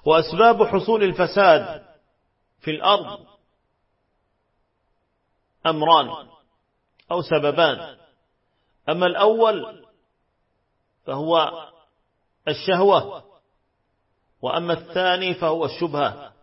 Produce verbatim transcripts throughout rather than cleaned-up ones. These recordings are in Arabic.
وأسباب حصول الفساد في الأرض أمران أو سببان. أما الأول فهو الشهوة، وأما الثاني فهو الشبهة.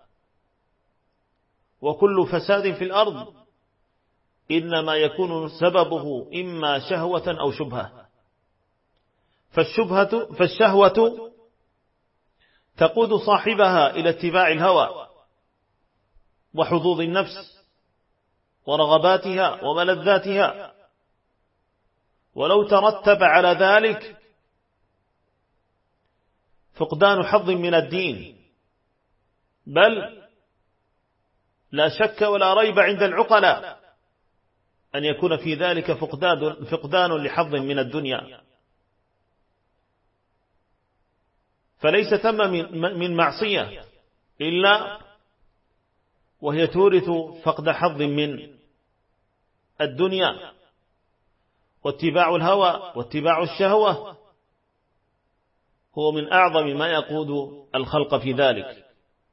وكل فساد في الأرض إنما يكون سببه إما شهوة أو شبهة. فالشبهة فالشهوة تقود صاحبها إلى اتباع الهوى وحظوظ النفس ورغباتها وملذاتها، ولو ترتب على ذلك فقدان حظ من الدين، بل لا شك ولا ريب عند العقلاء أن يكون في ذلك فقدان, فقدان لحظ من الدنيا. فليس ثم من معصية إلا وهي تورث فقد حظ من الدنيا، واتباع الهوى واتباع الشهوة هو من أعظم ما يقود الخلق في ذلك.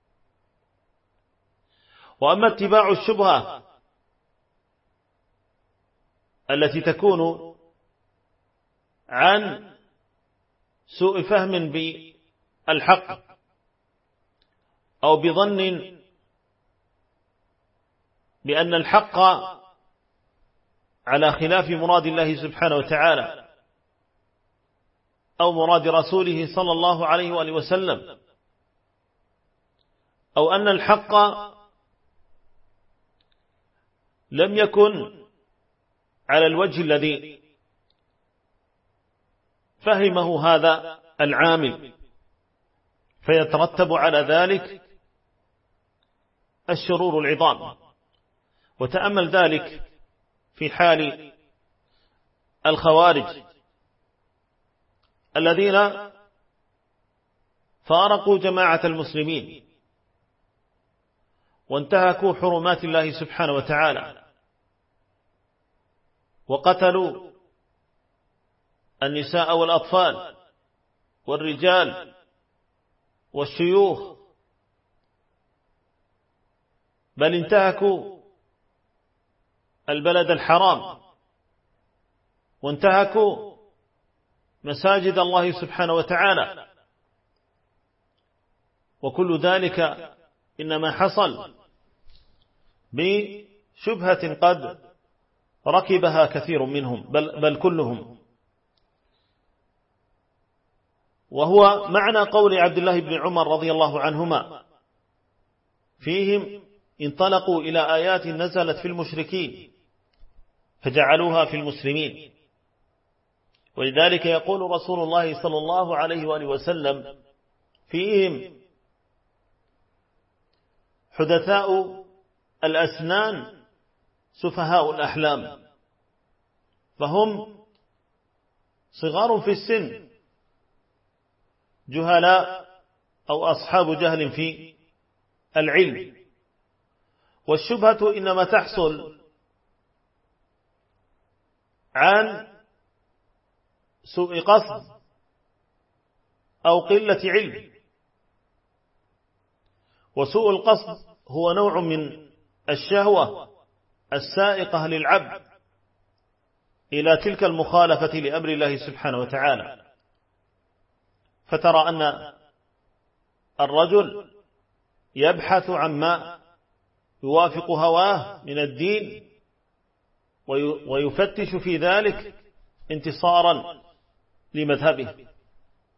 وأما اتباع الشبهة التي تكون عن سوء فهم بالحق أو بظن بأن الحق على خلاف مراد الله سبحانه وتعالى أو مراد رسوله صلى الله عليه وآله وسلم، أو أن الحق لم يكن على الوجه الذي فهمه هذا العامل، فيترتب على ذلك الشرور العظام. وتأمل ذلك في حال الخوارج الذين فارقوا جماعة المسلمين وانتهكوا حرمات الله سبحانه وتعالى، وقتلوا النساء والأطفال والرجال والشيوخ، بل انتهكوا البلد الحرام وانتهكوا مساجد الله سبحانه وتعالى. وكل ذلك إنما حصل بشبهة قد ركبها كثير منهم، بل, بل كلهم. وهو معنى قول عبد الله بن عمر رضي الله عنهما فيهم: انطلقوا إلى آيات نزلت في المشركين فجعلوها في المسلمين. ولذلك يقول رسول الله صلى الله عليه وآله وسلم فيهم: حدثاء الأسنان سفهاء الأحلام، فهم صغار في السن جهلاء أو أصحاب جهل في العلم. والشبهة إنما تحصل عن سوء قصد أو قلة علم. وسوء القصد هو نوع من الشهوة السائقة للعبد إلى تلك المخالفة لأمر الله سبحانه وتعالى. فترى أن الرجل يبحث عما يوافق هواه من الدين ويفتش في ذلك انتصارا لمذهبه،